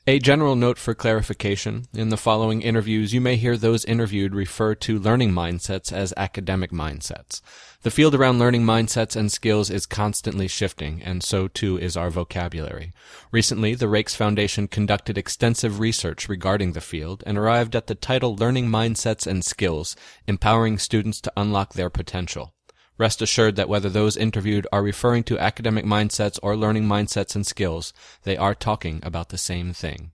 A general note for clarification: in the following interviews, you may hear those interviewed refer to learning mindsets as academic mindsets. The field around learning mindsets and skills is constantly shifting, and so too is our vocabulary. Recently, the Rakes Foundation conducted extensive research regarding the field and arrived at the title Learning Mindsets and Skills, Empowering Students to Unlock Their Potential. Rest assured that whether those interviewed are referring to academic mindsets or learning mindsets and skills, they are talking about the same thing.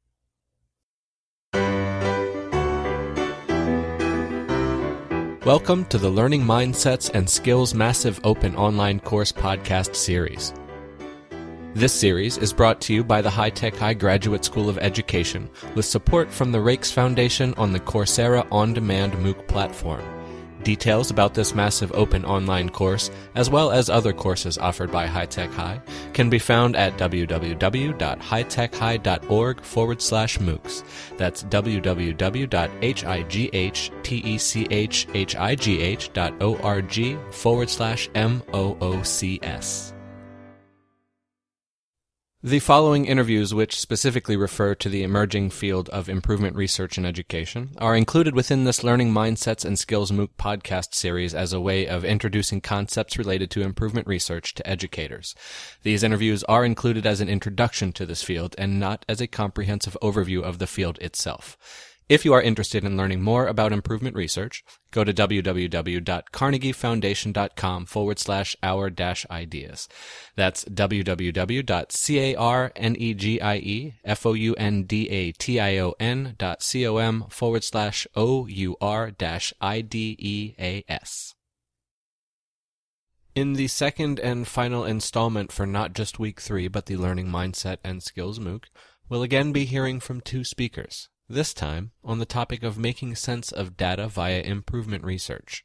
Welcome to the Learning Mindsets and Skills Massive Open Online Course podcast series. This series is brought to you by the High Tech High Graduate School of Education with support from the Rakes Foundation on the Coursera On-Demand MOOC platform. Details about this massive open online course, as well as other courses offered by High Tech High, can be found at www.hightechhigh.org/MOOCs. That's www.hightechhigh.org/MOOCs. The following interviews, which specifically refer to the emerging field of improvement research in education, are included within this Learning Mindsets and Skills MOOC podcast series as a way of introducing concepts related to improvement research to educators. These interviews are included as an introduction to this field and not as a comprehensive overview of the field itself. If you are interested in learning more about improvement research, go to www.carnegiefoundation.com/our-ideas. That's www.carnegiefoundation.com/our-ideas. In the second and final installment for not just Week 3, but the Learning Mindset and Skills MOOC, we'll again be hearing from two speakers, this time on the topic of making sense of data via improvement research.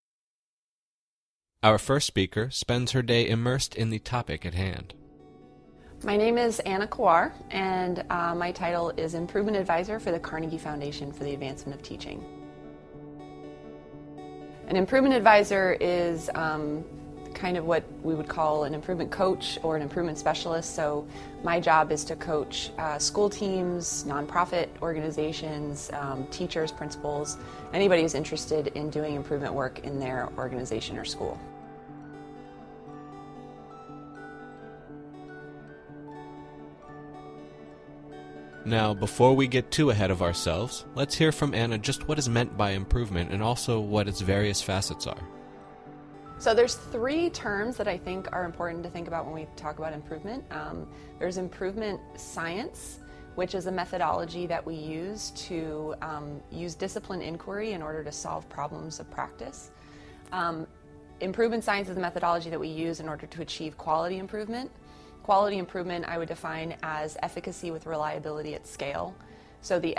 Our first speaker spends her day immersed in the topic at hand. My name is Anna Kowar, and my title is Improvement Advisor for the Carnegie Foundation for the Advancement of Teaching. An improvement advisor is kind of what we would call an improvement coach or an improvement specialist. So my job is to coach school teams, nonprofit organizations, teachers, principals, anybody who's interested in doing improvement work in their organization or school. Now, before we get too ahead of ourselves, let's hear from Anna just what is meant by improvement and also what its various facets are. So there's three terms that I think are important to think about when we talk about improvement. There's improvement science, which is a methodology that we use to use discipline inquiry in order to solve problems of practice. Improvement science is a methodology that we use in order to achieve quality improvement. Quality improvement I would define as efficacy with reliability at scale. So the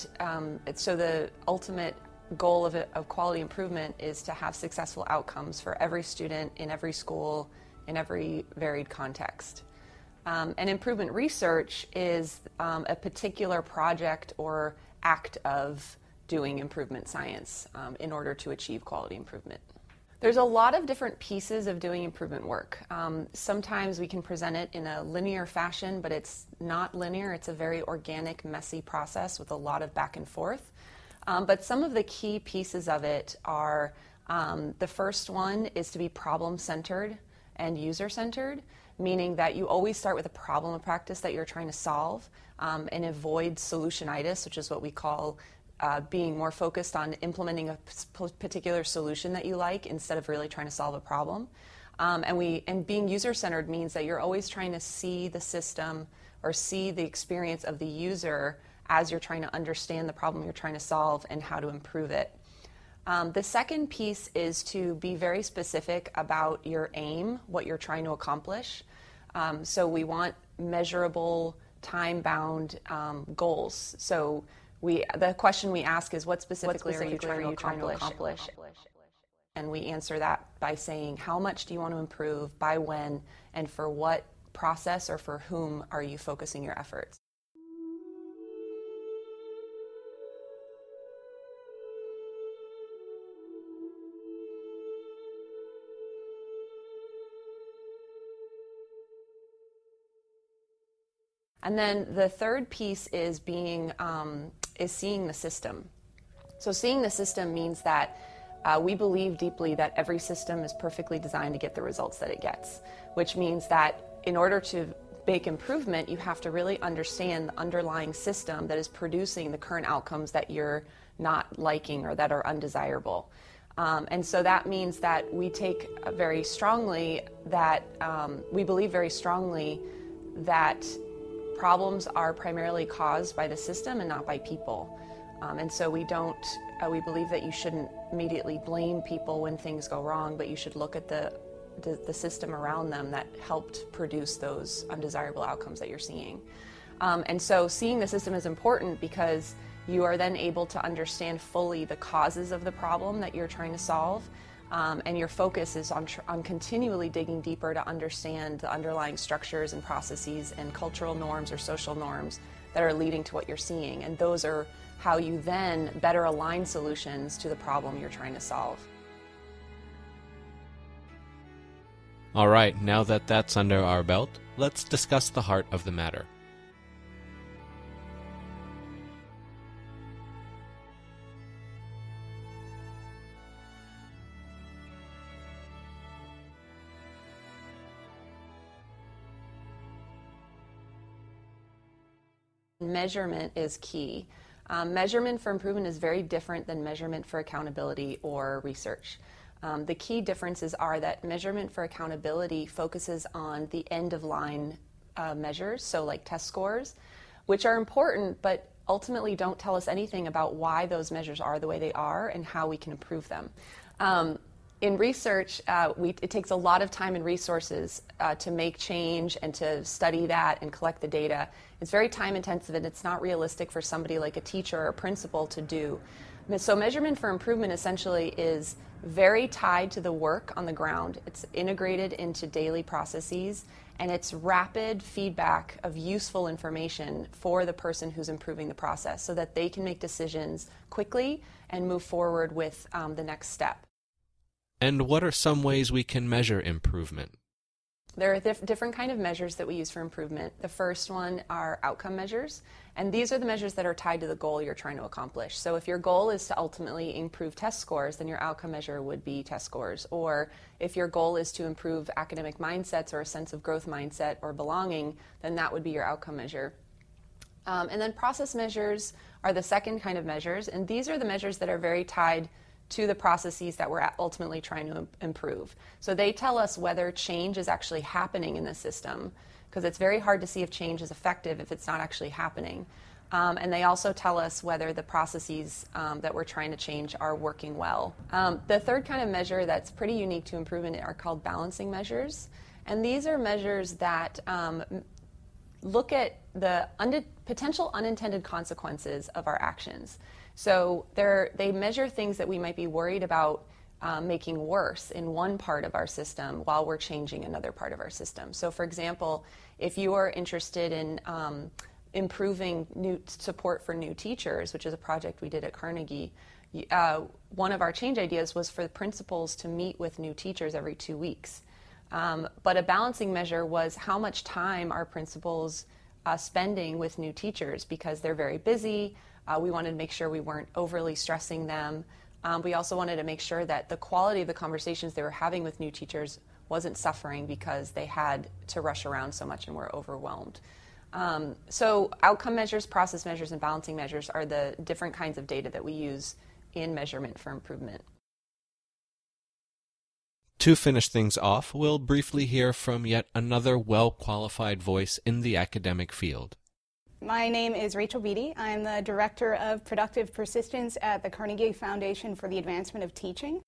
the ultimate goal of quality improvement is to have successful outcomes for every student in every school in every varied context. And improvement research is a particular project or act of doing improvement science in order to achieve quality improvement. There's a lot of different pieces of doing improvement work. Sometimes we can present it in a linear fashion, but it's not linear. It's a very organic, messy process with a lot of back and forth. But some of the key pieces of it are, the first one is to be problem-centered and user-centered, meaning that you always start with a problem of practice that you're trying to solve and avoid solutionitis, which is what we call being more focused on implementing a particular solution that you like instead of really trying to solve a problem. And being user-centered means that you're always trying to see the system or see the experience of the user as you're trying to understand the problem you're trying to solve and how to improve it. The second piece is to be very specific about your aim, what you're trying to accomplish. So we want measurable, time-bound goals. So the question we ask is, what specifically are you trying to accomplish? And we answer that by saying, how much do you want to improve, by when, and for what process or for whom are you focusing your efforts? And then the third piece is seeing the system. So seeing the system means that we believe deeply that every system is perfectly designed to get the results that it gets, which means that in order to make improvement, you have to really understand the underlying system that is producing the current outcomes that you're not liking or that are undesirable. And so that means that we take very strongly that we believe very strongly that problems are primarily caused by the system and not by people. And so we believe that you shouldn't immediately blame people when things go wrong, but you should look at the system around them that helped produce those undesirable outcomes that you're seeing. And so seeing the system is important because you are then able to understand fully the causes of the problem that you're trying to solve, and your focus is on continually digging deeper to understand the underlying structures and processes and cultural norms or social norms that are leading to what you're seeing. And those are how you then better align solutions to the problem you're trying to solve. All right, now that that's under our belt, let's discuss the heart of the matter. Measurement is key. Measurement for improvement is very different than measurement for accountability or research. The key differences are that measurement for accountability focuses on the end-of-line measures, so like test scores, which are important but ultimately don't tell us anything about why those measures are the way they are and how we can improve them. In research, it takes a lot of time and resources to make change and to study that and collect the data. It's very time intensive and it's not realistic for somebody like a teacher or a principal to do. So measurement for improvement essentially is very tied to the work on the ground. It's integrated into daily processes and it's rapid feedback of useful information for the person who's improving the process so that they can make decisions quickly and move forward with the next step. And what are some ways we can measure improvement? There are different kind of measures that we use for improvement. The first one are outcome measures, and these are the measures that are tied to the goal you're trying to accomplish. So if your goal is to ultimately improve test scores, then your outcome measure would be test scores. Or if your goal is to improve academic mindsets or a sense of growth mindset or belonging, then that would be your outcome measure. And then process measures are the second kind of measures, and these are the measures that are very tied to the processes that we're ultimately trying to improve. So they tell us whether change is actually happening in the system, because it's very hard to see if change is effective if it's not actually happening. And they also tell us whether the processes that we're trying to change are working well. The third kind of measure that's pretty unique to improvement are called balancing measures. And these are measures that look at the potential unintended consequences of our actions. So they measure things that we might be worried about making worse in one part of our system while we're changing another part of our system. So for example, if you are interested in improving new support for new teachers, which is a project we did at Carnegie, one of our change ideas was for the principals to meet with new teachers every 2 weeks. But a balancing measure was how much time are principals spending with new teachers, because they're very busy. We wanted to make sure we weren't overly stressing them. We also wanted to make sure that the quality of the conversations they were having with new teachers wasn't suffering because they had to rush around so much and were overwhelmed. So outcome measures, process measures, and balancing measures are the different kinds of data that we use in measurement for improvement. To finish things off, we'll briefly hear from yet another well-qualified voice in the academic field. My name is Rachel Beatty. I'm the Director of Productive Persistence at the Carnegie Foundation for the Advancement of Teaching.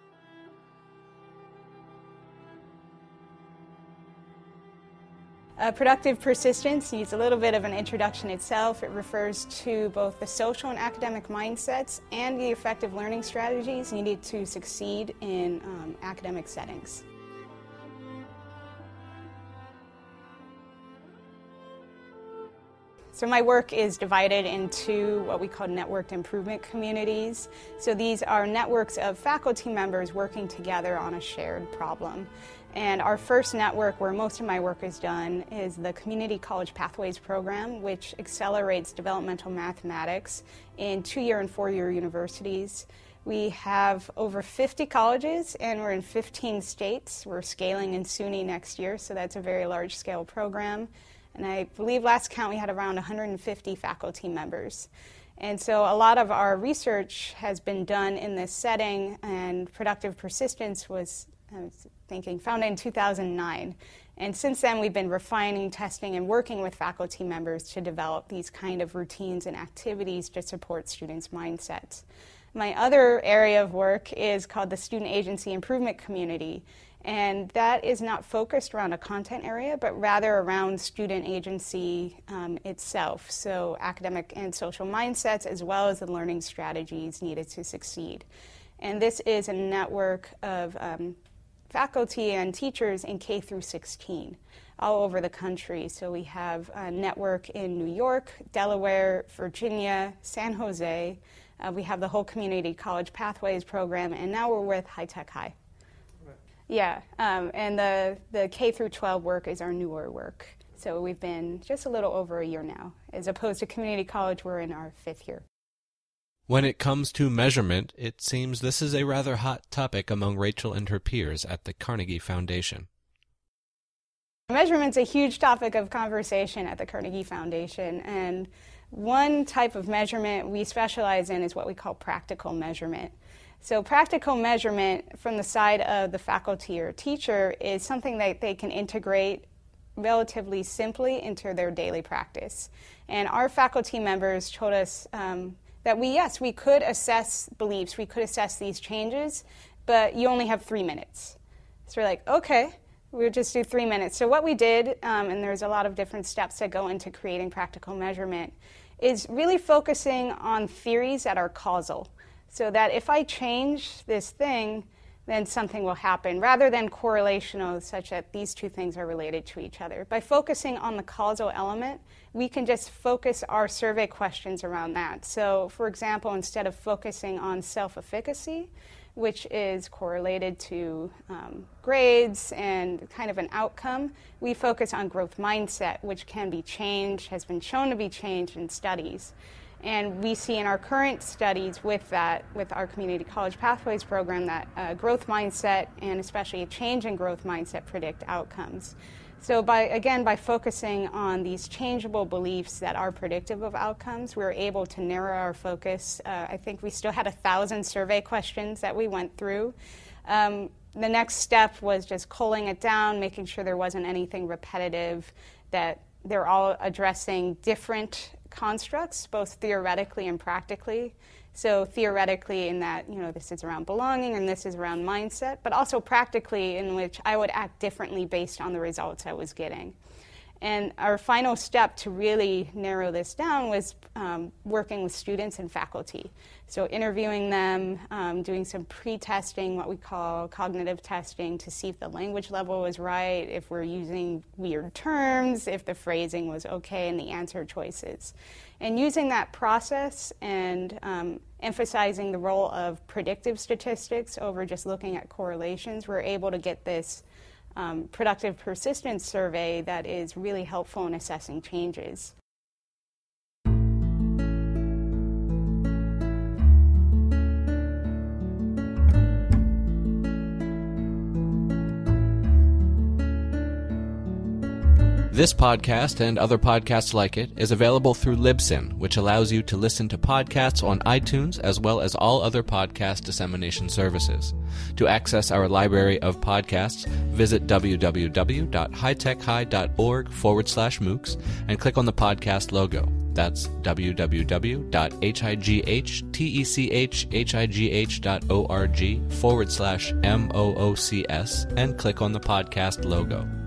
Productive persistence needs a little bit of an introduction itself. It refers to both the social and academic mindsets and the effective learning strategies needed to succeed in academic settings. So my work is divided into what we call networked improvement communities. So these are networks of faculty members working together on a shared problem. And our first network, where most of my work is done, is the Community College Pathways program, which accelerates developmental mathematics in 2-year and 4-year universities. We have over 50 colleges, and we're in 15 states. We're scaling in SUNY next year, so that's a very large-scale program. And I believe last count we had around 150 faculty members. And so a lot of our research has been done in this setting, and Productive Persistence was, I was thinking, founded in 2009. And since then, we've been refining, testing, and working with faculty members to develop these kind of routines and activities to support students' mindsets. My other area of work is called the Student Agency Improvement Community, and that is not focused around a content area, but rather around student agency itself, so academic and social mindsets, as well as the learning strategies needed to succeed. And this is a network of faculty and teachers in K through 16 all over the country. So we have a network in New York, Delaware, Virginia, San Jose. We have the whole Community College Pathways program, and now we're with High Tech High. Right. Yeah, and the K through 12 work is our newer work. So we've been just a little over a year now. As opposed to community college, we're in our 5th year. When it comes to measurement, it seems this is a rather hot topic among Rachel and her peers at the Carnegie Foundation. Measurement's a huge topic of conversation at the Carnegie Foundation, and one type of measurement we specialize in is what we call practical measurement. So practical measurement from the side of the faculty or teacher is something that they can integrate relatively simply into their daily practice. And our faculty members told us that we could assess beliefs, we could assess these changes, but you only have 3 minutes. So we're like, okay, we'll just do 3 minutes. So what we did, and there's a lot of different steps that go into creating practical measurement, is really focusing on theories that are causal. So that if I change this thing, then something will happen, rather than correlational, such that these two things are related to each other. By focusing on the causal element, we can just focus our survey questions around that. So, for example, instead of focusing on self-efficacy, which is correlated to grades and kind of an outcome, we focus on growth mindset, which can be changed, has been shown to be changed in studies. And we see in our current studies with that, with our Community College Pathways program, that growth mindset and especially a change in growth mindset predict outcomes. So by focusing on these changeable beliefs that are predictive of outcomes, we were able to narrow our focus. I think we still had 1,000 survey questions that we went through. The next step was just culling it down, making sure there wasn't anything repetitive, that they're all addressing different constructs, both theoretically and practically. So theoretically in that, this is around belonging and this is around mindset, but also practically in which I would act differently based on the results I was getting. And our final step to really narrow this down was working with students and faculty. So interviewing them, doing some pre-testing, what we call cognitive testing, to see if the language level was right, if we're using weird terms, if the phrasing was okay, and the answer choices. And using that process and emphasizing the role of predictive statistics over just looking at correlations, we're able to get this productive persistence survey that is really helpful in assessing changes. This podcast and other podcasts like it is available through Libsyn, which allows you to listen to podcasts on iTunes as well as all other podcast dissemination services. To access our library of podcasts, visit www.hightechhigh.org/MOOCs and click on the podcast logo. That's www.hightechhigh.org/MOOCs and click on the podcast logo.